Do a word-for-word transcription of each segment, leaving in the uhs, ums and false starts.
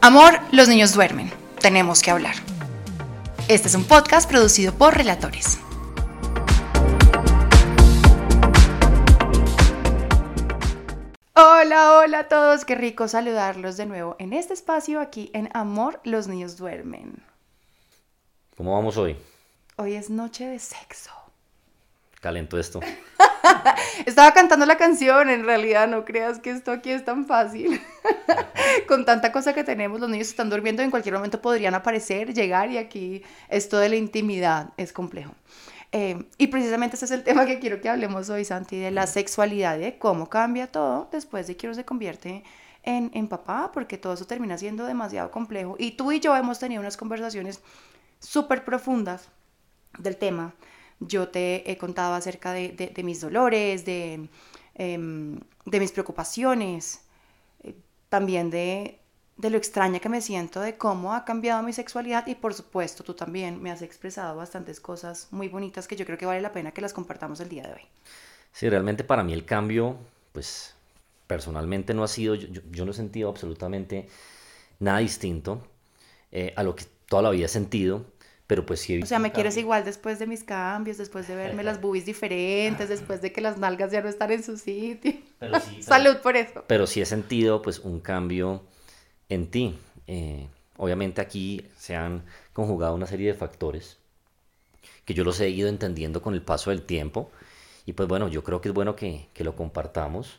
Amor, los niños duermen. Tenemos que hablar. Este es un podcast producido por Relatores. Hola, hola a todos. Qué rico saludarlos de nuevo en este espacio aquí en Amor, los niños duermen. ¿Cómo vamos hoy? Hoy es noche de sexo. Calentó esto. Estaba cantando la canción, en realidad no creas que esto aquí es tan fácil. Con tanta cosa que tenemos, los niños están durmiendo, en cualquier momento podrían aparecer, llegar, y aquí esto de la intimidad es complejo. Eh, y precisamente ese es el tema que quiero que hablemos hoy, Santi, de la sexualidad, de cómo cambia todo después de que uno se convierte en, en papá, porque todo eso termina siendo demasiado complejo. Y tú y yo hemos tenido unas conversaciones súper profundas del tema. Yo te he contado acerca de, de, de mis dolores, de, eh, de mis preocupaciones, eh, también de, de lo extraña que me siento, de cómo ha cambiado mi sexualidad, y por supuesto tú también me has expresado bastantes cosas muy bonitas que yo creo que vale la pena que las compartamos el día de hoy. Sí, realmente para mí el cambio, pues personalmente no ha sido, yo, yo- yo no he sentido absolutamente nada distinto eh, a lo que toda la vida he sentido, pero pues sí he O visto sea, un ¿me quieres cambio. igual después de mis cambios, después de verme las boobies diferentes, después de que las nalgas ya no están en su sitio? Pero sí, pero, Salud por eso. pero sí he sentido pues un cambio en ti. Eh, obviamente aquí se han conjugado una serie de factores que yo los he ido entendiendo con el paso del tiempo y pues bueno, yo creo que es bueno que, que lo compartamos.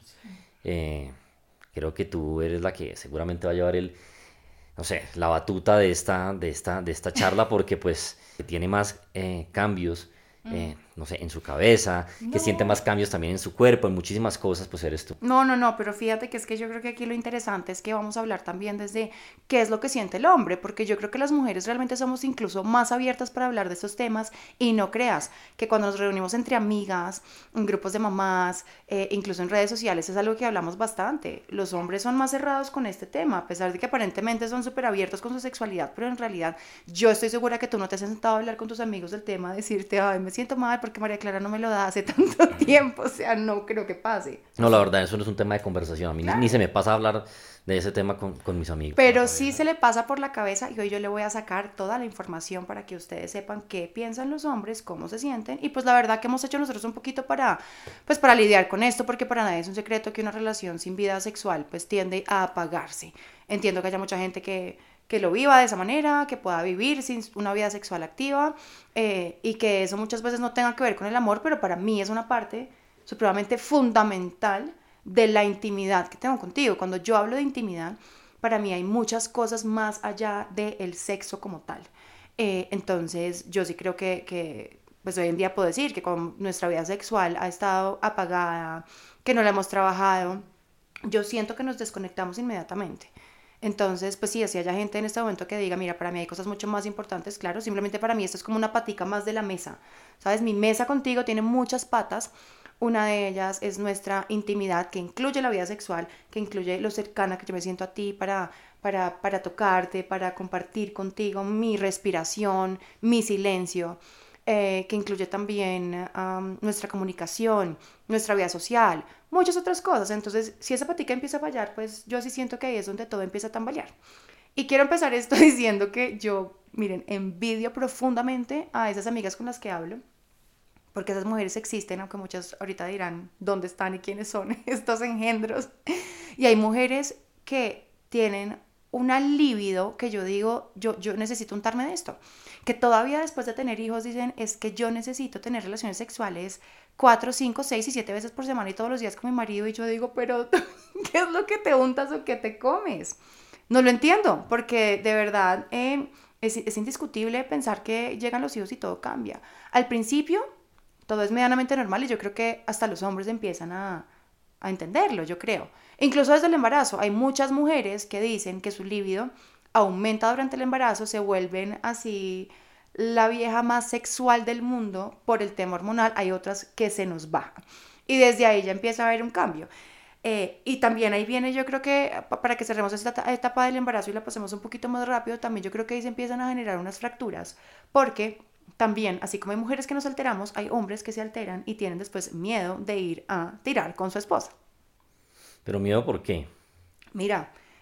Eh, Creo que tú eres la que seguramente va a llevar el, no sé, la batuta de esta, de esta, de esta charla porque pues tiene más eh, cambios, eh, no sé, en su cabeza, que siente No. más cambios también en su cuerpo, en muchísimas cosas, pues eres tú. No, no, no, pero fíjate que es que yo creo que aquí lo interesante es que vamos a hablar también desde qué es lo que siente el hombre, porque yo creo que las mujeres realmente somos incluso más abiertas para hablar de estos temas, y no creas que cuando nos reunimos entre amigas, en grupos de mamás, eh, incluso en redes sociales, es algo que hablamos bastante. Los hombres son más cerrados con este tema, a pesar de que aparentemente son súper abiertos con su sexualidad, pero en realidad yo estoy segura que tú no te has sentado a hablar con tus amigos del tema, decirte, ay, me siento mal porque María Clara no me lo da hace tanto tiempo, o sea, no creo que pase. No, la verdad, eso no es un tema de conversación. A mí ni, ni se Claro. me pasa a hablar de ese tema con, con mis amigos. Pero sí se le pasa por la cabeza, y hoy yo le voy a sacar toda la información para que ustedes sepan qué piensan los hombres, cómo se sienten, y pues la verdad que hemos hecho nosotros un poquito para, pues para lidiar con esto, porque para nadie es un secreto que una relación sin vida sexual pues tiende a apagarse. Entiendo que haya mucha gente que, que lo viva de esa manera, que pueda vivir sin una vida sexual activa, eh, y que eso muchas veces no tenga que ver con el amor, pero para mí es una parte supremamente fundamental de la intimidad que tengo contigo. Cuando yo hablo de intimidad, para mí hay muchas cosas más allá del sexo como tal. Eh, entonces, yo sí creo que, que, pues hoy en día puedo decir que con nuestra vida sexual ha estado apagada, que no la hemos trabajado, yo siento que nos desconectamos inmediatamente. Entonces, pues sí, si haya gente en este momento que diga, mira, para mí hay cosas mucho más importantes, claro, simplemente para mí esto es como una patica más de la mesa, ¿sabes? Mi mesa contigo tiene muchas patas. Una de ellas es nuestra intimidad, que incluye la vida sexual, que incluye lo cercana que yo me siento a ti para, para, para tocarte, para compartir contigo mi respiración, mi silencio, eh, que incluye también um, nuestra comunicación, nuestra vida social, muchas otras cosas. Entonces, si esa patica empieza a fallar, pues yo sí siento que ahí es donde todo empieza a tambalear. Y quiero empezar esto diciendo que yo, miren, envidio profundamente a esas amigas con las que hablo, porque esas mujeres existen, aunque muchas ahorita dirán dónde están y quiénes son estos engendros. Y hay mujeres que tienen una libido que yo digo, yo, yo necesito untarme de esto. Que todavía después de tener hijos dicen, es que yo necesito tener relaciones sexuales cuatro, cinco, seis y siete veces por semana y todos los días con mi marido. Y yo digo, pero ¿qué es lo que te untas o qué te comes? No lo entiendo, porque de verdad eh, es, es indiscutible pensar que llegan los hijos y todo cambia. Al principio todo es medianamente normal, y yo creo que hasta los hombres empiezan a, a entenderlo, yo creo. Incluso desde el embarazo, hay muchas mujeres que dicen que su libido aumenta durante el embarazo, se vuelven así la vieja más sexual del mundo por el tema hormonal. Hay otras que se nos baja. Y desde ahí ya empieza a haber un cambio. Eh, y también ahí viene, yo creo que para que cerremos esta etapa del embarazo y la pasemos un poquito más rápido, también yo creo que ahí se empiezan a generar unas fracturas, porque también, así como hay mujeres que nos alteramos, hay hombres que se alteran y tienen después miedo de ir a tirar con su esposa. Pero miedo, ¿por qué? Mira,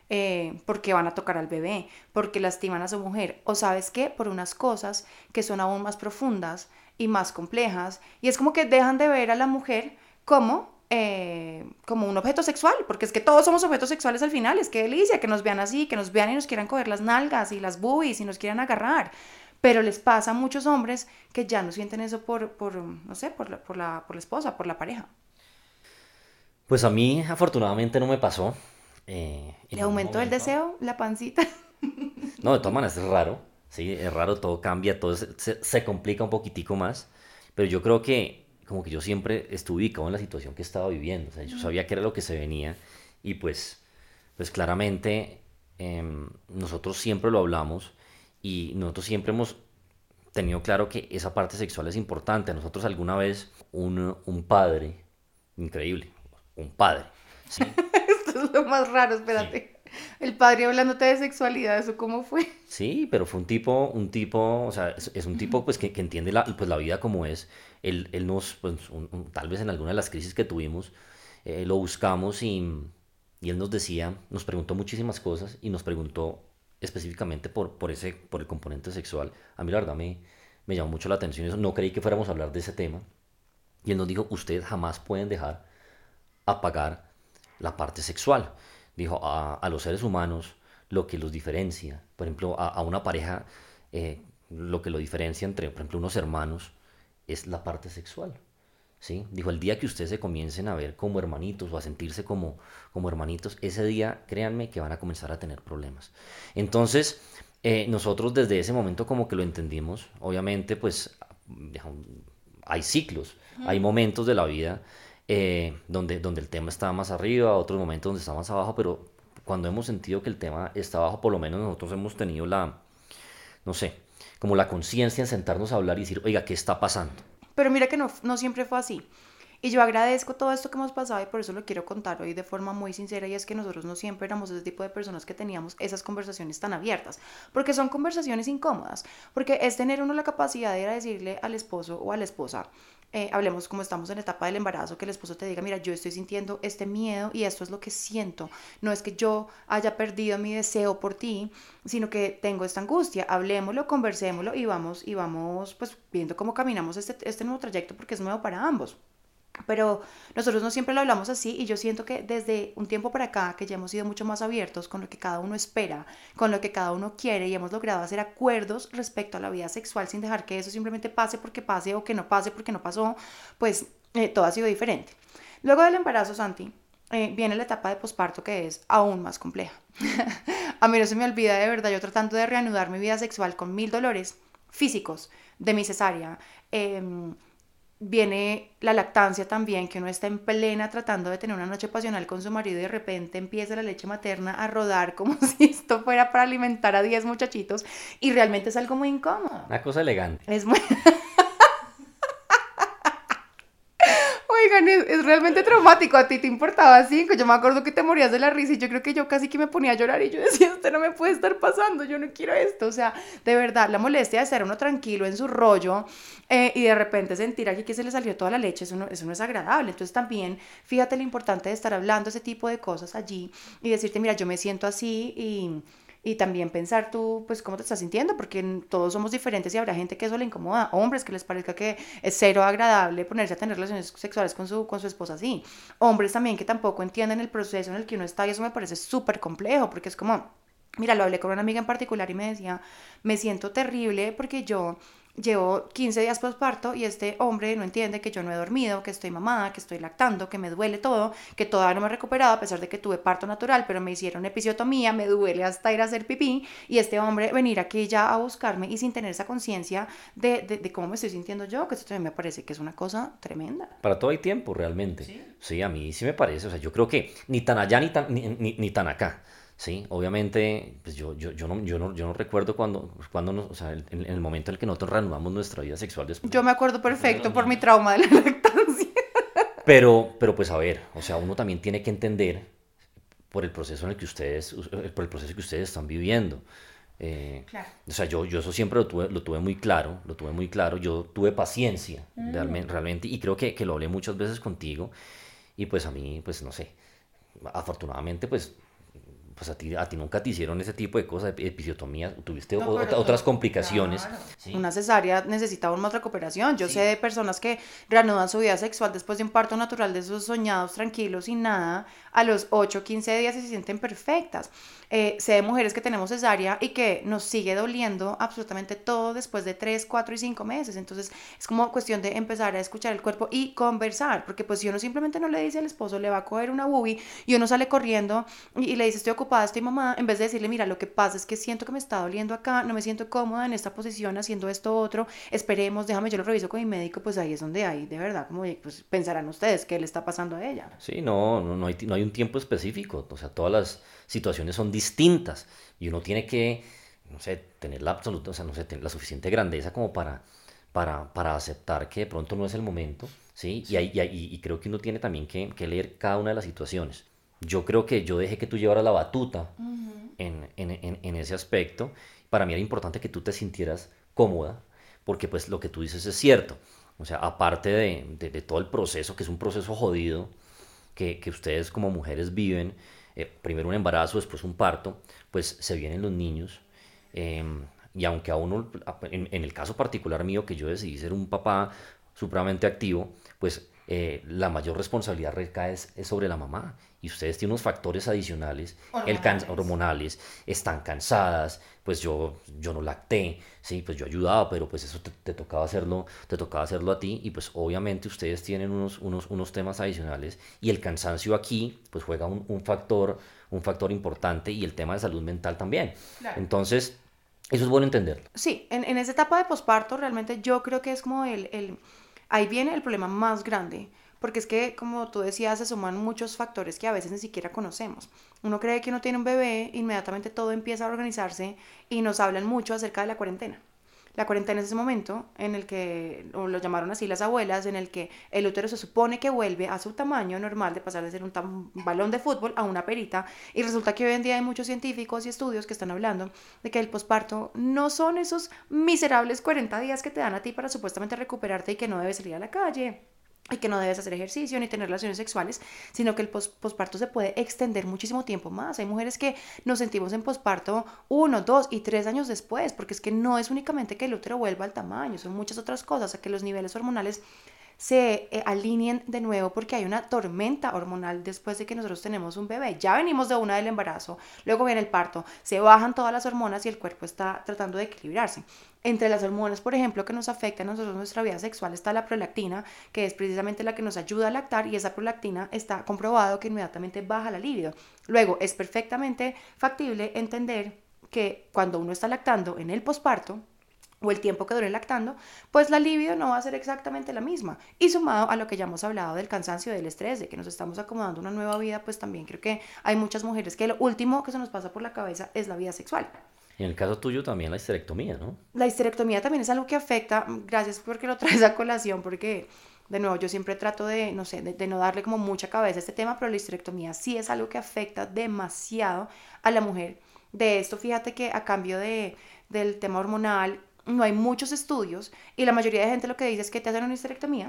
eh, porque van a tocar al bebé, porque lastiman a su mujer, o sabes qué, por unas cosas que son aún más profundas y más complejas, y es como que dejan de ver a la mujer como, eh, como un objeto sexual, porque es que todos somos objetos sexuales al final, es que delicia que nos vean así, que nos vean y nos quieran coger las nalgas y las boobies y nos quieran agarrar, pero les pasa a muchos hombres que ya no sienten eso por, por no sé, por la, por la, por la esposa, por la pareja. Pues a mí afortunadamente no me pasó eh, en Le ningún aumentó el momento. deseo, la pancita. No, de todas maneras es raro, sí, es raro, todo cambia, todo se, se- se complica un poquitico más, pero yo creo que como que yo siempre estuve ubicado en la situación que estaba viviendo, o sea, yo sabía que era lo que se venía y pues, pues claramente em, nosotros siempre lo hablamos y nosotros siempre hemos tenido claro que esa parte sexual es importante. A nosotros alguna vez un, un padre, increíble, un padre, ¿sí? Esto es lo más raro, Sí. espérate. El padre hablándote de sexualidad, ¿eso cómo fue? Sí, pero fue un tipo, un tipo, o sea, es, es un tipo pues que, que entiende la, pues, la vida como es. Él, él nos, pues, un- un- tal vez en alguna de las crisis que tuvimos, eh, lo buscamos y, y él nos decía, nos preguntó muchísimas cosas y nos preguntó específicamente por, por ese, por el componente sexual. A mí la verdad me, me llamó mucho la atención eso. No creí que fuéramos a hablar de ese tema. Y él nos dijo, ustedes jamás pueden dejar apagar la parte sexual. Dijo, a, a los seres humanos lo que los diferencia, por ejemplo, a, a una pareja, eh, lo que lo diferencia entre, por ejemplo, unos hermanos es la parte sexual. ¿Sí? Dijo, el día que ustedes se comiencen a ver como hermanitos o a sentirse como, como hermanitos, ese día, créanme que van a comenzar a tener problemas. Entonces, eh, nosotros desde ese momento como que lo entendimos, obviamente, pues hay ciclos, hay momentos de la vida eh, donde, donde el tema está más arriba, otros momentos donde está más abajo, pero cuando hemos sentido que el tema está abajo, por lo menos nosotros hemos tenido la, no sé, como la conciencia en sentarnos a hablar y decir, oiga, ¿qué está pasando? Pero mira que no, no siempre fue así. Y yo agradezco todo esto que hemos pasado y por eso lo quiero contar hoy de forma muy sincera y es que nosotros no siempre éramos ese tipo de personas que teníamos esas conversaciones tan abiertas, porque son conversaciones incómodas, porque es tener uno la capacidad de ir a decirle al esposo o a la esposa, eh, hablemos como estamos en la etapa del embarazo, que el esposo te diga, mira, yo estoy sintiendo este miedo y esto es lo que siento, no es que yo haya perdido mi deseo por ti, sino que tengo esta angustia, hablemoslo, conversémoslo y vamos, y vamos pues viendo cómo caminamos este, este nuevo trayecto porque es nuevo para ambos. Pero nosotros no siempre lo hablamos así y yo siento que desde un tiempo para acá, que ya hemos sido mucho más abiertos con lo que cada uno espera, con lo que cada uno quiere y hemos logrado hacer acuerdos respecto a la vida sexual sin dejar que eso simplemente pase porque pase o que no pase porque no pasó, pues eh, todo ha sido diferente. Luego del embarazo, Santi, eh, viene la etapa de posparto que es aún más compleja. A mí no se me olvida de verdad, yo tratando de reanudar mi vida sexual con mil dolores físicos de mi cesárea. Eh, Viene la lactancia también, que uno está en plena tratando de tener una noche pasional con su marido y de repente empieza la leche materna a rodar como si esto fuera para alimentar a diez muchachitos y realmente es algo muy incómodo. Una cosa elegante. Es muy... Oigan, es, es realmente traumático. A ti te importaba cinco. Yo me acuerdo que te morías de la risa y yo creo que yo casi que me ponía a llorar y yo decía, esto no me puede estar pasando, yo no quiero esto. O sea, de verdad, la molestia de estar uno tranquilo en su rollo eh, y de repente sentir aquí que se le salió toda la leche, eso no, eso no es agradable. Entonces también, fíjate lo importante de estar hablando ese tipo de cosas allí y decirte, mira, yo me siento así y y también pensar tú, pues, cómo te estás sintiendo, porque todos somos diferentes y habrá gente que eso le incomoda. Hombres que les parezca que es cero agradable ponerse a tener relaciones sexuales con su, con su esposa así. Hombres también que tampoco entienden el proceso en el que uno está y eso me parece súper complejo, porque es como, mira, lo hablé con una amiga en particular y me decía, me siento terrible porque yo llevo quince días postparto y este hombre no entiende que yo no he dormido, que estoy mamada, que estoy lactando, que me duele todo, que todavía no me he recuperado a pesar de que tuve parto natural, pero me hicieron episiotomía, me duele hasta ir a hacer pipí y este hombre venir aquí ya a buscarme y sin tener esa conciencia de, de, de cómo me estoy sintiendo yo, que esto también me parece que es una cosa tremenda. Para todo hay tiempo, realmente. Sí. Sí, a mí sí me parece. O sea, yo creo que ni tan allá ni tan, ni, ni- ni tan acá. Sí, obviamente, pues yo, yo, yo no, yo no, yo no recuerdo cuando, cuando nos- o sea, en, en el momento en el que nosotros reanudamos nuestra vida sexual después de, Yo me acuerdo después de perfecto los por mi niños. trauma de la lactancia. Pero, pero pues a ver, o sea, uno también tiene que entender por el proceso en el que ustedes, eh, por el proceso que ustedes están viviendo. Eh, Claro. o sea, yo, yo eso siempre lo tuve, lo tuve muy claro, lo tuve muy claro. Yo tuve paciencia, realmente, realmente, y creo que, que lo hablé muchas veces contigo. Y pues a mí, pues no sé, afortunadamente, pues pues a ti, a ti nunca te hicieron ese tipo de cosas, episiotomía, tuviste No, o- pero otras todo, complicaciones. claro. ¿Sí? Una cesárea necesita aún más recuperación. Yo Sí. sé de personas que reanudan su vida sexual después de un parto natural de esos soñados tranquilos y nada, a los ocho quince días y se sienten perfectas. Eh, sé de mujeres que tenemos cesárea y que nos sigue doliendo absolutamente todo después de tres cuatro y cinco meses. Entonces es como cuestión de empezar a escuchar el cuerpo y conversar, porque pues si uno simplemente no le dice al esposo, le va a coger una boobie y uno sale corriendo y, y le dice estoy ocupada, estoy mamá, en vez de decirle mira, lo que pasa es que siento que me está doliendo acá, no me siento cómoda en esta posición haciendo esto otro, esperemos, déjame yo lo reviso con mi médico, pues ahí es donde hay de verdad, como pues pensarán ustedes qué le está pasando a ella. Sí, no, no, no hay, ti- no hay un tiempo específico, o sea, todas las situaciones son distintas y uno tiene que, no sé, tener la absoluta, o sea, no sé, tener la suficiente grandeza como para, para, para aceptar que de pronto no es el momento, ¿sí? Y, hay- y, hay- y creo que uno tiene también que, que leer cada una de las situaciones. Yo creo que yo dejé que tú llevaras la batuta en, en, en, en ese aspecto. Para mí era importante que tú te sintieras cómoda, porque pues lo que tú dices es cierto. O sea, aparte de, de, de todo el proceso, que es un proceso jodido, que, que ustedes como mujeres viven, eh, primero un embarazo, después un parto, pues se vienen los niños. eh, y aunque a uno, en, en el caso particular mío, que yo decidí ser un papá supremamente activo, pues eh, la mayor responsabilidad recae es, es sobre la mamá. Y ustedes tienen unos factores adicionales, el can- Hormonales. hormonales, están cansadas, pues yo, yo no lacté, sí, pues yo ayudaba, pero pues eso te, te tocaba hacerlo, te tocaba hacerlo a ti y pues obviamente ustedes tienen unos, unos, unos temas adicionales y el cansancio aquí pues juega un, un factor, un factor importante y el tema de salud mental también. Claro. Entonces, eso es bueno entenderlo. Sí, en, en esa etapa de posparto realmente yo creo que es como el, el, ahí viene el problema más grande, porque es que como tú decías se suman muchos factores que a veces ni siquiera conocemos. Uno cree que uno tiene un bebé, inmediatamente todo empieza a organizarse y nos hablan mucho acerca de la cuarentena. La cuarentena es ese momento en el que, o lo llamaron así las abuelas, en el que el útero se supone que vuelve a su tamaño normal de pasar de ser un, tam- un balón de fútbol a una perita. Y resulta que hoy en día hay muchos científicos y estudios que están hablando de que el posparto no son esos miserables cuarenta días que te dan a ti para supuestamente recuperarte y que no debes salir a la calle y que no debes hacer ejercicio ni tener relaciones sexuales, sino que el pos- posparto se puede extender muchísimo tiempo más. Hay mujeres que nos sentimos en posparto uno, dos y tres años después, porque es que no es únicamente que el útero vuelva al tamaño, son muchas otras cosas, a que los niveles hormonales se eh, alineen de nuevo porque hay una tormenta hormonal después de que nosotros tenemos un bebé. Ya venimos de una del embarazo, luego viene el parto, se bajan todas las hormonas y el cuerpo está tratando de equilibrarse. Entre las hormonas, por ejemplo, que nos afectan a nosotros nuestra vida sexual está la prolactina, que es precisamente la que nos ayuda a lactar y esa prolactina está comprobado que inmediatamente baja la libido. Luego, es perfectamente factible entender que cuando uno está lactando en el posparto, o el tiempo que dure lactando, pues la libido no va a ser exactamente la misma. Y sumado a lo que ya hemos hablado del cansancio, del estrés, de que nos estamos acomodando a una nueva vida, pues también creo que hay muchas mujeres que lo último que se nos pasa por la cabeza es la vida sexual. Y en el caso tuyo también la histerectomía, ¿no? La histerectomía también es algo que afecta, gracias porque lo traes a colación, porque de nuevo yo siempre trato de, no sé, de, de no darle como mucha cabeza a este tema, pero la histerectomía sí es algo que afecta demasiado a la mujer. De esto, fíjate que a cambio de, del tema hormonal, no hay muchos estudios y la mayoría de gente lo que dice es que te hacen una histerectomía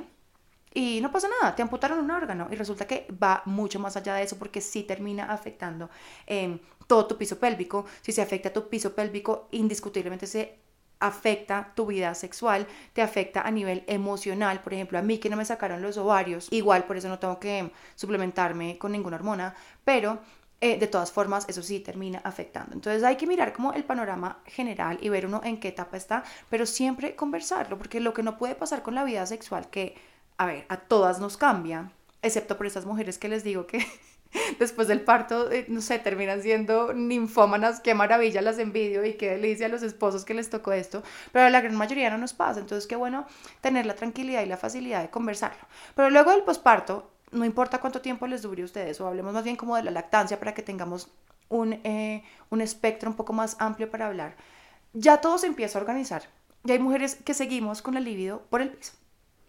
y no pasa nada, te amputaron un órgano y resulta que va mucho más allá de eso porque sí termina afectando eh, todo tu piso pélvico. Si se afecta tu piso pélvico, indiscutiblemente se afecta tu vida sexual, te afecta a nivel emocional. Por ejemplo, a mí que no me sacaron los ovarios, igual por eso no tengo que suplementarme con ninguna hormona, pero eh, de todas formas eso sí termina afectando. Entonces hay que mirar como el panorama general y ver uno en qué etapa está, pero siempre conversarlo, porque lo que no puede pasar con la vida sexual, que a ver, a todas nos cambia, excepto por esas mujeres que les digo que después del parto, eh, no sé, terminan siendo ninfómanas, qué maravilla, las envidio y qué delicia a los esposos que les tocó esto, pero a la gran mayoría no nos pasa, entonces qué bueno tener la tranquilidad y la facilidad de conversarlo. Pero luego del posparto, no importa cuánto tiempo les dure a ustedes, o hablemos más bien como de la lactancia para que tengamos un, eh, un espectro un poco más amplio para hablar, ya todo se empieza a organizar. Y hay mujeres que seguimos con la libido por el piso.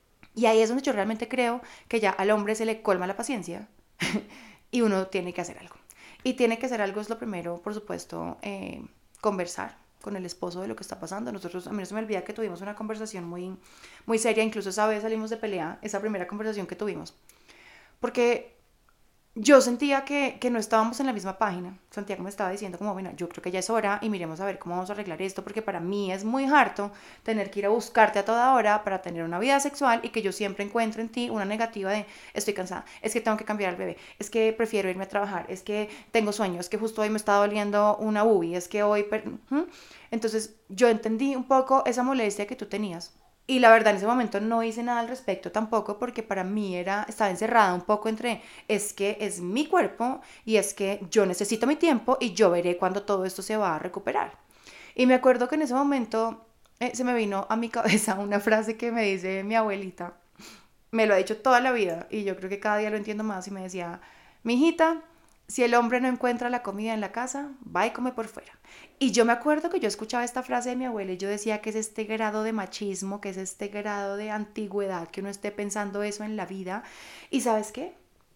Y ahí es donde yo realmente creo que ya al hombre se le colma la paciencia y uno tiene que hacer algo. Y tiene que hacer algo es lo primero, por supuesto, eh, conversar con el esposo de lo que está pasando. Nosotros, a mí no se me olvida que tuvimos una conversación muy, muy seria, incluso esa vez salimos de pelea, esa primera conversación que tuvimos. Porque yo sentía que, que no estábamos en la misma página. Santiago me estaba diciendo como, bueno, yo creo que ya es hora y miremos a ver cómo vamos a arreglar esto, porque para mí es muy harto tener que ir a buscarte a toda hora para tener una vida sexual y que yo siempre encuentro en ti una negativa de, estoy cansada, es que tengo que cambiar al bebé, es que prefiero irme a trabajar, es que tengo sueño, es que justo hoy me está doliendo una boobie, es que hoy... per- ¿Mm? Entonces yo entendí un poco esa molestia que tú tenías. Y la verdad en ese momento no hice nada al respecto tampoco porque para mí era, estaba encerrada un poco entre es que es mi cuerpo y es que yo necesito mi tiempo y yo veré cuando todo esto se va a recuperar. Y me acuerdo que en ese momento eh, se me vino a mi cabeza una frase que me dice mi abuelita. Me lo ha dicho toda la vida y yo creo que cada día lo entiendo más y me decía, mi hijita, si el hombre no encuentra la comida en la casa, va y come por fuera. Y yo me acuerdo que yo escuchaba esta frase de mi abuela y yo decía que es este grado de machismo, que es este grado de antigüedad, que uno esté pensando eso en la vida. ¿Y sabes qué?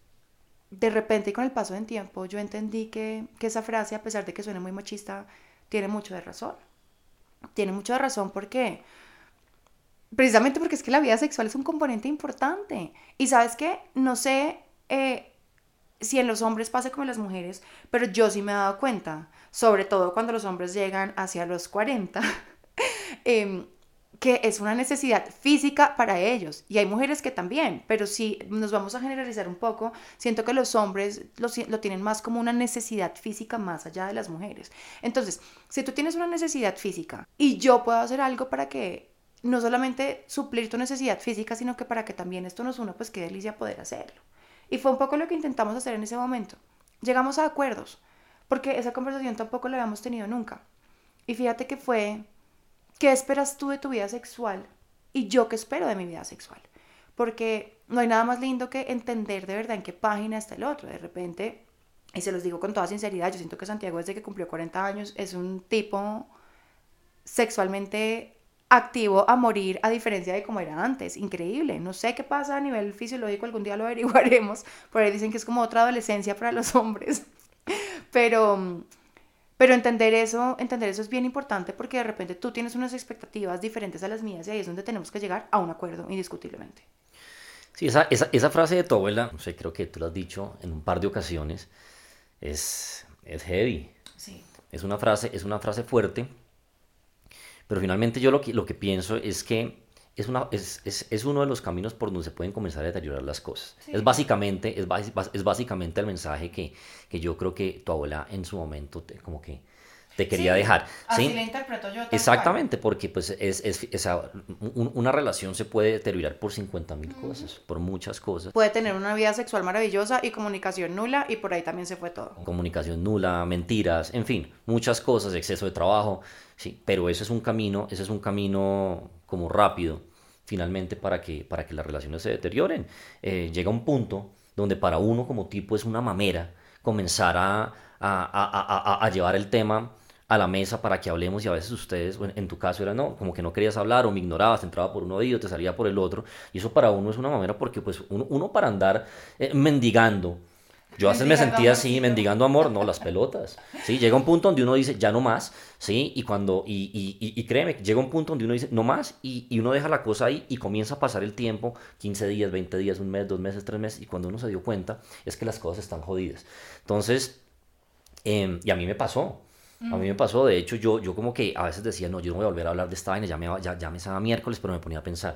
De repente y con el paso del tiempo yo entendí que, que esa frase, a pesar de que suene muy machista, tiene mucho de razón. Tiene mucho de razón porque, precisamente porque es que la vida sexual es un componente importante. Y sabes qué, no sé eh, si en los hombres pasa como en las mujeres, pero yo sí me he dado cuenta, sobre todo cuando los hombres llegan hacia los cuarenta, eh, que es una necesidad física para ellos. Y hay mujeres que también, pero si nos vamos a generalizar un poco, siento que los hombres lo, lo tienen más como una necesidad física más allá de las mujeres. Entonces, si tú tienes una necesidad física y yo puedo hacer algo para que no solamente suplir tu necesidad física, sino que para que también esto nos una, pues qué delicia poder hacerlo. Y fue un poco lo que intentamos hacer en ese momento. Llegamos a acuerdos, porque esa conversación tampoco la habíamos tenido nunca. Y fíjate que fue, ¿qué esperas tú de tu vida sexual? Y yo qué espero de mi vida sexual. Porque no hay nada más lindo que entender de verdad en qué página está el otro. De repente, y se los digo con toda sinceridad, yo siento que Santiago desde que cumplió cuarenta años es un tipo sexualmente activo a morir a diferencia de como era antes. Increíble. No sé qué pasa a nivel fisiológico, algún día lo averiguaremos. Por ahí dicen que es como otra adolescencia para los hombres. Pero, pero entender eso, entender eso es bien importante porque de repente tú tienes unas expectativas diferentes a las mías y ahí es donde tenemos que llegar a un acuerdo, indiscutiblemente. Sí, esa, esa, esa frase de tu abuela, no sé, creo que tú la has dicho en un par de ocasiones, es, es heavy. Sí. Es una frase, es una frase fuerte, pero finalmente yo lo que, lo que pienso es que es, una, es, es, es uno de los caminos por donde se pueden comenzar a deteriorar las cosas. Sí. Es básicamente, es, bas- es básicamente el mensaje que, que yo creo que tu abuela en su momento te- como que te quería Sí, dejar. así ¿Sí? la interpreto yo tal cual. Exactamente, porque pues es, es, es a- un- una relación se puede deteriorar por cincuenta mil cosas, por muchas cosas. Puede tener una vida sexual maravillosa y comunicación nula y por ahí también se fue todo. Comunicación nula, mentiras, en fin, muchas cosas, exceso de trabajo, sí, pero ese es un camino, ese es un camino como rápido, finalmente, para que, para que las relaciones se deterioren. Eh, llega un punto donde para uno como tipo es una mamera comenzar a, a, a, a, a llevar el tema a la mesa para que hablemos y a veces ustedes, bueno, en tu caso era no, como que no querías hablar o me ignorabas, te entraba por un oído, te salía por el otro, y eso para uno es una mamera porque pues uno, uno para andar eh, mendigando, yo a veces me Mendigando sentía así, amorcito. mendigando amor, no, las pelotas, ¿sí? Llega un punto donde uno dice, ya no más, ¿sí? Y cuando, y, y, y, y créeme, llega un punto donde uno dice, no más, y, y uno deja la cosa ahí y comienza a pasar el tiempo, quince días, veinte días, un mes, dos meses, tres meses, y cuando uno se dio cuenta es que las cosas están jodidas. Entonces, eh, y a mí me pasó, a mí me pasó, de hecho, yo, yo como que a veces decía, no, yo no voy a volver a hablar de esta vaina, ya me, va- ya, ya me estaba miércoles, pero me ponía a pensar,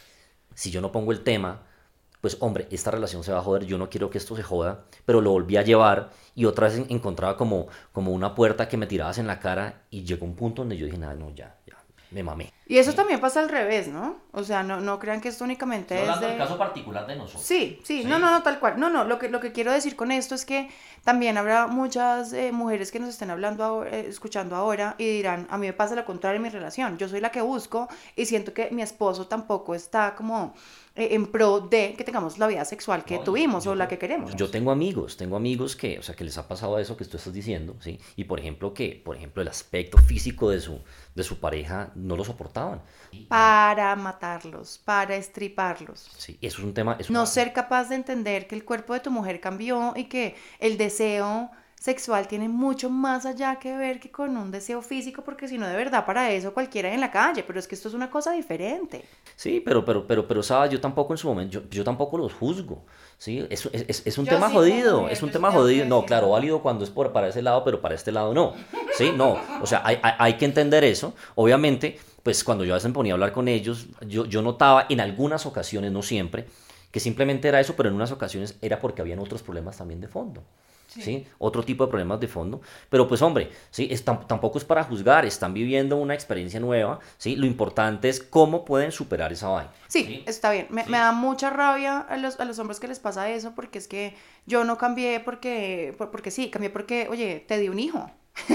si yo no pongo el tema, pues hombre, esta relación se va a joder, yo no quiero que esto se joda, pero lo volví a llevar y otra vez en- encontraba como, como una puerta que me tirabas en la cara y llegó un punto donde yo dije, nada, no, ya, ya, me mamé. Y eso ¿Sí? también pasa al revés, ¿no? O sea, no, no crean que esto Estoy únicamente es hablando del de... caso particular de nosotros. Sí, sí, no, no, ¿Sí? no, tal cual. No, no, lo que, lo que quiero decir con esto es que también habrá muchas eh, mujeres que nos estén hablando ahora, eh, escuchando ahora y dirán, a mí me pasa lo contrario en mi relación. Yo soy la que busco y siento que mi esposo tampoco está como eh, en pro de que tengamos la vida sexual que No, y tuvimos o yo, la te- que queremos. yo tengo amigos, tengo amigos que, o sea, que les ha pasado eso que tú estás diciendo, ¿sí? Y por ejemplo que, por ejemplo, el aspecto físico de su, de su pareja no lo soportaban. Y, Para matarlos, para estriparlos. sí, eso es un tema, es No una, ser capaz de entender que el cuerpo de tu mujer cambió y que el deseo sexual tiene mucho más allá que ver que con un deseo físico, porque si no, de verdad, para eso cualquiera en la calle, pero es que esto es una cosa diferente. Sí, pero, pero, pero, pero, sabes, yo tampoco en su momento, yo, yo tampoco los juzgo, ¿sí? Es, es, es- es un Yo tema sí, como jodido, es mujer, un yo sí tema tengo que jodido. No, decirlo. claro, válido cuando es por, para ese lado, pero para este lado no, ¿sí? No, o sea, hay, hay, hay que entender eso. Obviamente, pues cuando yo a veces me ponía a hablar con ellos, yo, yo notaba en algunas ocasiones, no siempre, que simplemente era eso, pero en unas ocasiones era porque habían otros problemas también de fondo. Sí. ¿Sí? Otro tipo de problemas de fondo. Pero pues hombre, ¿sí? Es, tam- tampoco es para juzgar, están viviendo una experiencia nueva, ¿sí? Lo importante es cómo pueden superar esa vaina. Sí, ¿Sí? está bien. Me, me ¿Sí? da mucha rabia a los, a los hombres que les pasa eso, porque es que yo no cambié porque, por- porque sí, cambié porque, oye, te di un hijo.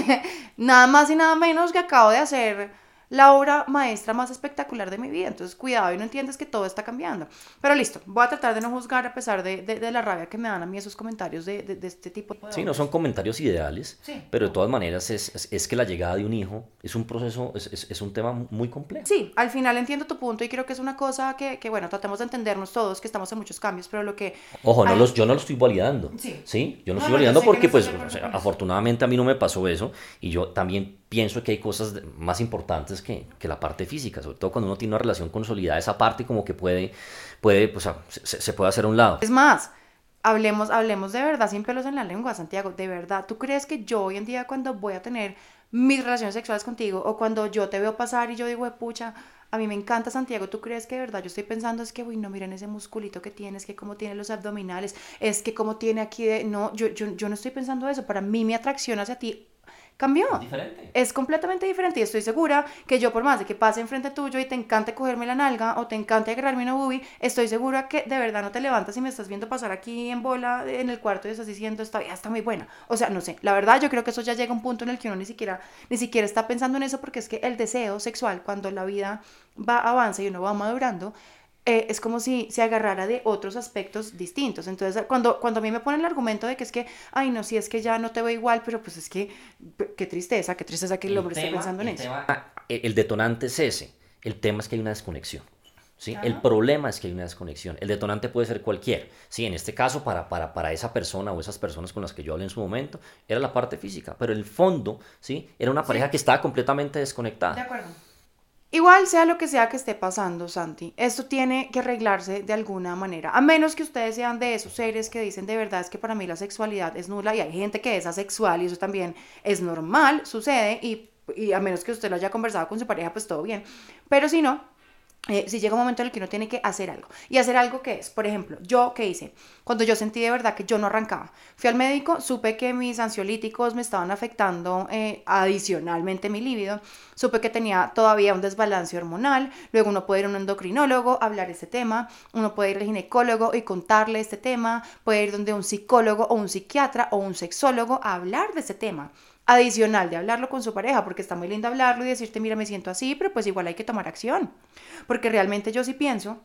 Nada más y nada menos que acabo de hacer la obra maestra más espectacular de mi vida. Entonces, cuidado y no entiendes que todo está cambiando. Pero listo, voy a tratar de no juzgar a pesar de, de- de la rabia que me dan a mí esos comentarios de, de- de este tipo de Sí, no son hombres. comentarios ideales, Sí, pero de no. todas maneras es, es- es que la llegada de un hijo es un proceso, es, es- es un tema muy complejo. Sí, al final entiendo tu punto y creo que es una cosa que, que, bueno, tratemos de entendernos todos, que estamos en muchos cambios, pero lo que Ojo, no hay... los, yo no lo estoy validando, Sí. ¿sí? Yo no No, estoy no, yo validando sé que no porque, estás pues, de o acuerdo sea, con eso. afortunadamente a mí no me pasó eso y yo también pienso que hay cosas de- más importantes que, que la parte física, sobre todo cuando uno tiene una relación consolidada, esa parte como que puede, puede, pues, a- se, se puede hacer a un lado. Es más, hablemos, hablemos de verdad sin pelos en la lengua, Santiago. De verdad, ¿tú crees que yo hoy en día cuando voy a tener mis relaciones sexuales contigo o cuando yo te veo pasar y yo digo, "Eh, pucha, a mí me encanta Santiago, ¿tú crees que de verdad yo estoy pensando es que, uy, no, miren ese musculito que tiene, es que cómo tiene los abdominales, es que cómo tiene aquí de... No, yo, yo, yo no estoy pensando eso. Para mí mi atracción hacia ti cambió. Es diferente. Es completamente diferente y estoy segura que yo por más de que pase enfrente tuyo y te encante cogerme la nalga o te encante agarrarme una boobie, estoy segura que de verdad no te levantas y me estás viendo pasar aquí en bola en el cuarto y estás diciendo, esta vieja está muy buena. O sea, no sé, la verdad yo creo que eso ya llega a un punto en el que uno ni siquiera, ni siquiera está pensando en eso porque es que el deseo sexual cuando la vida va avanza y uno va madurando, eh, es como si se agarrara de otros aspectos distintos. Entonces, cuando, cuando a mí me ponen el argumento de que es que, ay, no, si es que ya no te veo igual, pero pues es que, p- qué tristeza, qué tristeza que el El hombre esté tema, pensando en el eso. tema, el el detonante es ese. El tema es que hay una desconexión. ¿Sí? El Ajá. problema es que hay una desconexión. El detonante puede ser cualquier. Sí, en este caso, para, para, para esa persona o esas personas con las que yo hablé en su momento, era la parte física. Pero el fondo, ¿sí? Era una pareja Sí, que estaba completamente de desconectada. acuerdo. Igual sea lo que sea que esté pasando, Santi, esto tiene que arreglarse de alguna manera. A menos que ustedes sean de esos seres que dicen de verdad es que para mí la sexualidad es nula y hay gente que es asexual y eso también es normal, sucede y, y a menos que usted lo haya conversado con su pareja, pues todo bien. Pero si no, eh, si llega un momento en el que uno tiene que hacer algo. ¿Y hacer algo qué es? Por ejemplo, yo qué hice cuando yo sentí de verdad que yo no arrancaba. Fui al médico, supe que mis ansiolíticos me estaban afectando eh, adicionalmente mi libido, supe que tenía todavía un desbalance hormonal, luego uno puede ir a un endocrinólogo, hablar este tema, uno puede ir al ginecólogo y contarle este tema, puede ir donde un psicólogo o un psiquiatra o un sexólogo a hablar de este tema. Adicional de hablarlo con su pareja, porque está muy lindo hablarlo y decirte, mira, me siento así, pero pues igual hay que tomar acción. Porque realmente yo sí pienso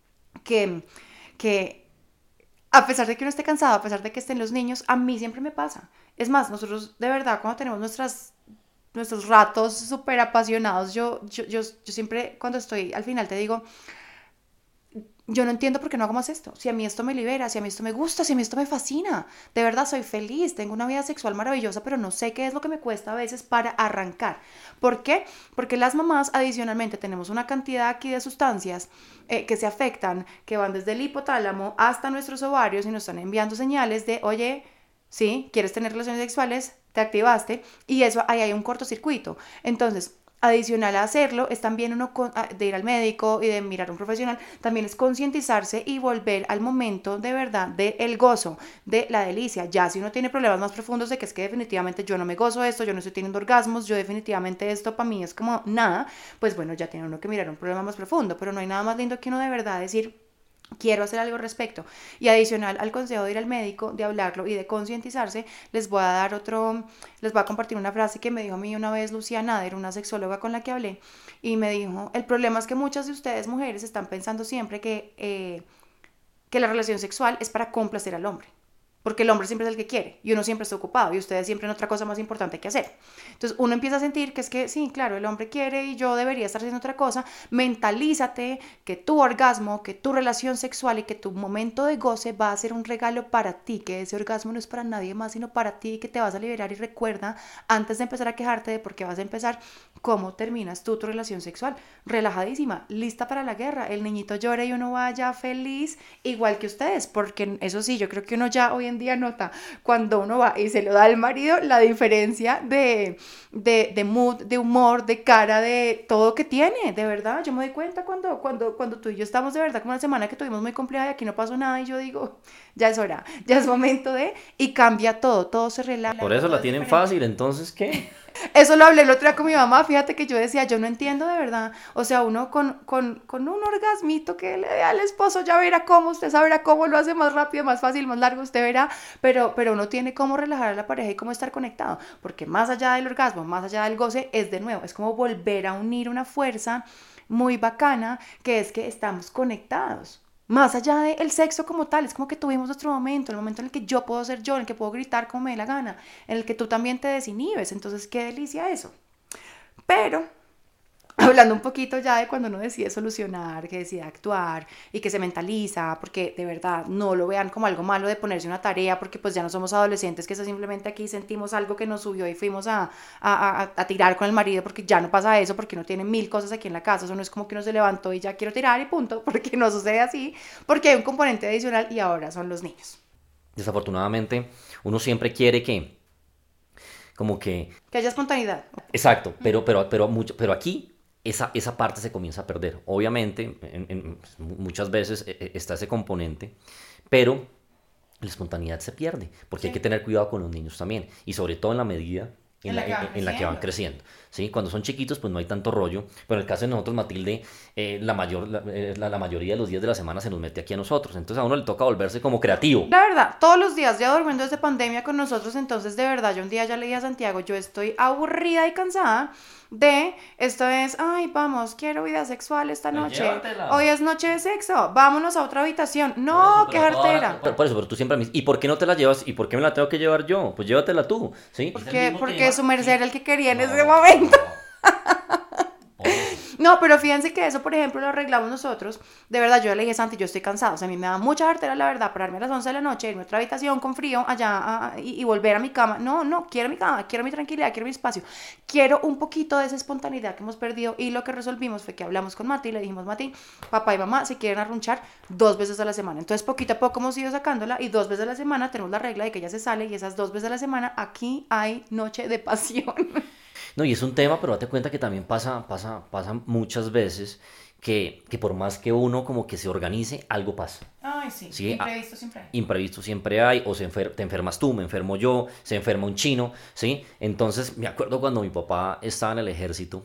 que, que a pesar de que uno esté cansado, a pesar de que estén los niños, a mí siempre me pasa. Es más, nosotros de verdad cuando tenemos nuestras, nuestros ratos súper apasionados, yo, yo, yo, yo siempre cuando estoy al final te digo, yo no entiendo por qué no hago más esto. Si a mí esto me libera, si a mí esto me gusta, si a mí esto me fascina. De verdad soy feliz, tengo una vida sexual maravillosa, pero no sé qué es lo que me cuesta a veces para arrancar. ¿Por qué? Porque las mamás adicionalmente tenemos una cantidad aquí de sustancias eh, que se afectan, que van desde el hipotálamo hasta nuestros ovarios y nos están enviando señales de, oye, sí, quieres tener relaciones sexuales, te activaste y eso ahí hay un cortocircuito. Entonces, adicional a hacerlo, es también uno con- a- de ir al médico y de mirar a un profesional, también es concientizarse y volver al momento de verdad del gozo, de la delicia. Ya si uno tiene problemas más profundos de que es que definitivamente yo no me gozo esto, yo no estoy teniendo orgasmos, yo definitivamente esto para mí es como nada, pues bueno, ya tiene uno que mirar un problema más profundo, pero no hay nada más lindo que uno de verdad decir, quiero hacer algo al respecto. Y adicional al consejo de ir al médico, de hablarlo y de concientizarse, les voy a dar otro, les voy a compartir una frase que me dijo a mí una vez Lucía Nader, una sexóloga con la que hablé, y me dijo, el problema es que muchas de ustedes mujeres están pensando siempre que, eh, que la relación sexual es para complacer al hombre. porque el hombre siempre es el que quiere y uno siempre está ocupado y ustedes siempre en otra cosa más importante que hacer. Entonces uno empieza a sentir que es que sí, claro, el hombre quiere y yo debería estar haciendo otra cosa. Mentalízate que tu orgasmo, que tu relación sexual y que tu momento de goce va a ser un regalo para ti, que ese orgasmo no es para nadie más sino para ti, que te vas a liberar. Y recuerda, antes de empezar a quejarte de por qué vas a empezar, cómo terminas tú tu relación sexual, relajadísima, lista para la guerra, el niñito llora y uno vaya feliz, igual que ustedes, porque eso sí, yo creo que uno ya hoy en día nota cuando uno va y se lo da al marido, la diferencia de, de, de mood, de humor, de cara, de todo que tiene, de verdad. Yo me doy cuenta cuando, cuando, cuando tú y yo estamos de verdad como una semana que tuvimos muy compleja y aquí no pasó nada y yo digo, ya es hora, ya es momento de, y cambia todo, todo se relaja. Por eso la tienen diferente. fácil, entonces, ¿qué? Eso lo hablé el otro día con mi mamá, fíjate que yo decía, yo no entiendo de verdad, o sea, uno con, con, con un orgasmito que le dé al esposo, ya verá cómo, usted sabrá cómo lo hace más rápido, más fácil, más largo, usted verá, pero, pero uno tiene cómo relajar a la pareja y cómo estar conectado, porque más allá del orgasmo, más allá del goce, es de nuevo, es como volver a unir una fuerza muy bacana, que es que estamos conectados. Más allá del sexo como tal, es como que tuvimos nuestro momento, el momento en el que yo puedo ser yo, en el que puedo gritar como me dé la gana, en el que tú también te desinhibes, entonces qué delicia eso. Pero, hablando un poquito ya de cuando uno decide solucionar, que decide actuar y que se mentaliza, porque de verdad no lo vean como algo malo de ponerse una tarea, porque pues ya no somos adolescentes, que eso simplemente aquí sentimos algo que nos subió y fuimos a, a, a, a tirar con el marido, porque ya no pasa eso, porque uno tiene mil cosas aquí en la casa, eso no es como que uno se levantó y ya quiero tirar y punto, porque no sucede así, porque hay un componente adicional y ahora son los niños. Desafortunadamente, uno siempre quiere que, como que... Que haya espontaneidad. Exacto, pero, pero, pero, mucho, pero aquí... Esa, esa parte se comienza a perder. Obviamente, en, en, muchas veces está ese componente, pero la espontaneidad se pierde, porque sí. Hay que tener cuidado con los niños también, y sobre todo en la medida en, en, la, la, en, en la que van creciendo. ¿Sí? Cuando son chiquitos, pues no hay tanto rollo, pero en el caso de nosotros, Matilde, eh, la, mayor, la, la, la mayoría de los días de la semana se nos mete aquí a nosotros, entonces a uno le toca volverse como creativo. La verdad, todos los días ya durmiendo desde pandemia con nosotros, entonces de verdad, yo un día ya le dije a Santiago, yo estoy aburrida y cansada de, esto es, ay, vamos, quiero vida sexual esta noche, llévatela. Hoy es noche de sexo, vámonos a otra habitación, no, eso, qué jartera. Por, por eso, pero tú siempre me dices, ¿y por qué no te la llevas? ¿Y por qué me la tengo que llevar yo? Pues llévatela tú, ¿sí? Porque, porque su merced era el que quería en no, ese momento. No, pero fíjense que eso, por ejemplo, lo arreglamos nosotros. De verdad, yo le dije, Santi, yo estoy cansado. O sea, a mí me da mucha jartera, la verdad, pararme a las once de la noche, irme a otra habitación con frío allá a, y, y volver a mi cama. No, no, quiero mi cama, quiero mi tranquilidad, quiero mi espacio. Quiero un poquito de esa espontaneidad que hemos perdido. Y lo que resolvimos fue que hablamos con Mati y le dijimos, Mati, papá y mamá se quieren arrunchar dos veces a la semana. Entonces, poquito a poco hemos ido sacándola y dos veces a la semana tenemos la regla de que ella se sale y esas dos veces a la semana aquí hay noche de pasión. No, y es un tema, pero date cuenta que también pasa, pasa, pasa muchas veces que, que por más que uno como que se organice, algo pasa. Ay, sí, ¿sí? Imprevisto siempre hay. Imprevisto siempre hay, o se enfer- te enfermas tú, me enfermo yo, se enferma un chino, ¿sí? Entonces, me acuerdo cuando mi papá estaba en el ejército,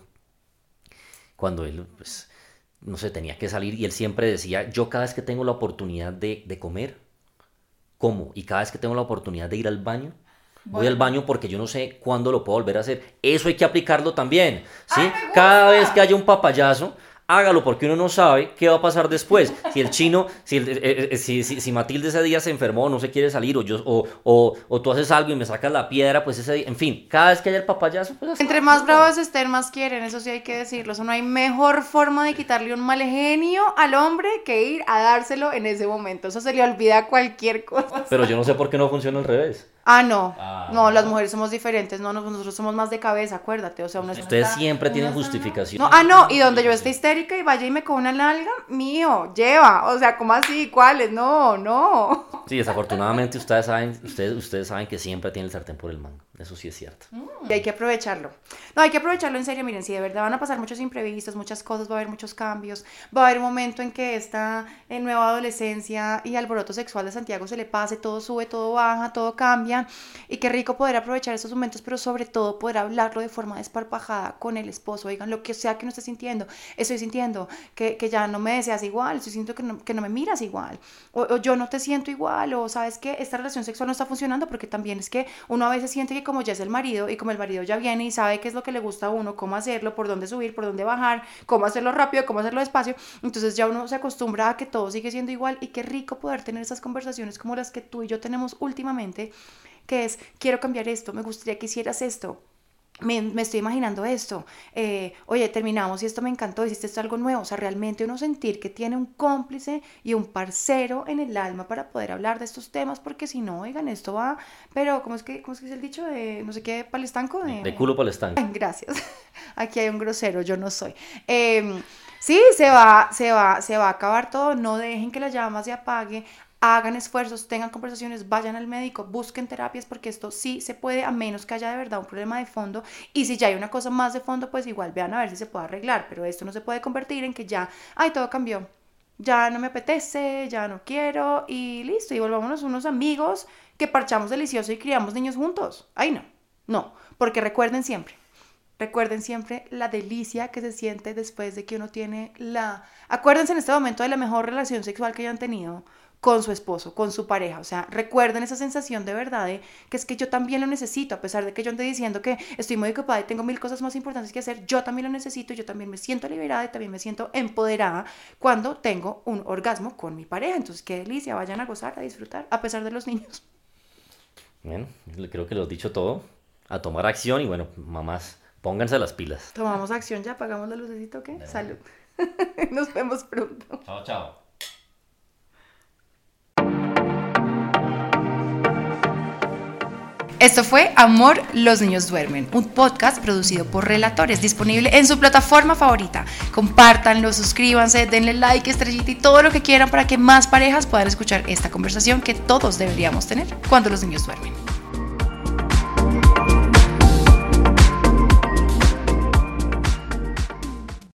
cuando él, pues, no sé, tenía que salir, y él siempre decía, yo cada vez que tengo la oportunidad de, de comer, como, y cada vez que tengo la oportunidad de ir al baño, voy bueno. al baño porque yo no sé cuándo lo puedo volver a hacer. Eso hay que aplicarlo también, ¿sí? Ay, cada vez que haya un papayazo, hágalo porque uno no sabe qué va a pasar después. Si el chino, si, el, eh, eh, si, si, si Matilde ese día se enfermó, no se quiere salir, o, yo, o, o, o tú haces algo y me sacas la piedra, pues ese día, en fin, cada vez que haya el papayazo, pues así. Entre más bravos estén, más quieren, eso sí hay que decirlo. Eso no hay mejor forma de quitarle un mal genio al hombre que ir a dárselo en ese momento. Eso se le olvida cualquier cosa. Pero yo no sé por qué no funciona al revés. Ah, no, ah, no, las mujeres somos diferentes, no, nosotros somos más de cabeza, acuérdate, o sea, una ustedes está, siempre una tienen justificación. No, ah, no, y donde yo esté histérica y vaya y me coja una nalga, mío, lleva, o sea, ¿cómo así? ¿Cuáles? No, no. Sí, desafortunadamente ustedes saben, ustedes, ustedes saben que siempre tienen el sartén por el mango, eso sí es cierto. Mm. Y hay que aprovecharlo. No, hay que aprovecharlo en serio, miren, si de verdad van a pasar muchos imprevistos, muchas cosas, va a haber muchos cambios, va a haber un momento en que esta en nueva adolescencia y alboroto sexual de Santiago se le pase, todo sube, todo baja, todo cambia, y qué rico poder aprovechar esos momentos, pero sobre todo poder hablarlo de forma desparpajada con el esposo. Oigan, lo que sea que no esté sintiendo, estoy sintiendo que, que ya no me deseas igual, estoy sintiendo que no, que no me miras igual, o, o yo no te siento igual, o sabes que esta relación sexual no está funcionando, porque también es que uno a veces siente que como ya es el marido y como el marido ya viene y sabe qué es lo que le gusta a uno, cómo hacerlo, por dónde subir, por dónde bajar, cómo hacerlo rápido, cómo hacerlo despacio, entonces ya uno se acostumbra a que todo sigue siendo igual y qué rico poder tener esas conversaciones como las que tú y yo tenemos últimamente, que es, quiero cambiar esto, me gustaría que hicieras esto. Me, me estoy imaginando esto, eh, oye, terminamos y esto me encantó, hiciste esto algo nuevo, o sea, realmente uno sentir que tiene un cómplice y un parcero en el alma para poder hablar de estos temas, porque si no, oigan, esto va, pero ¿cómo es que, cómo es, que es el dicho de no sé qué, palestanco? De, de culo palestanco. Gracias, aquí hay un grosero, yo no soy. Eh, sí, se va, se va, se va a acabar todo, no dejen que la llama se apague. Hagan esfuerzos, tengan conversaciones, vayan al médico, busquen terapias porque esto sí se puede, a menos que haya de verdad un problema de fondo, y si ya hay una cosa más de fondo, pues igual vean a ver si se puede arreglar, pero esto no se puede convertir en que ya, ay, todo cambió, ya no me apetece, ya no quiero, y listo, y volvámonos unos amigos que parchamos delicioso y criamos niños juntos. Ay, no, no, porque recuerden siempre, recuerden siempre la delicia que se siente después de que uno tiene la, acuérdense en este momento de la mejor relación sexual que hayan tenido con su esposo, con su pareja, o sea, recuerden esa sensación de verdad de que es que yo también lo necesito, a pesar de que yo ande diciendo que estoy muy ocupada y tengo mil cosas más importantes que hacer, yo también lo necesito, yo también me siento liberada y también me siento empoderada cuando tengo un orgasmo con mi pareja, entonces qué delicia, vayan a gozar, a disfrutar, a pesar de los niños. Bueno, creo que lo he dicho todo, a tomar acción y bueno, mamás, pónganse las pilas. Tomamos acción ya, apagamos la lucecita, ¿ok? De Salud. Nos vemos pronto. Chao, chao. Esto fue Amor, los niños duermen, un podcast producido por Relatores, disponible en su plataforma favorita. Compártanlo, suscríbanse, denle like, estrellita y todo lo que quieran para que más parejas puedan escuchar esta conversación que todos deberíamos tener cuando los niños duermen.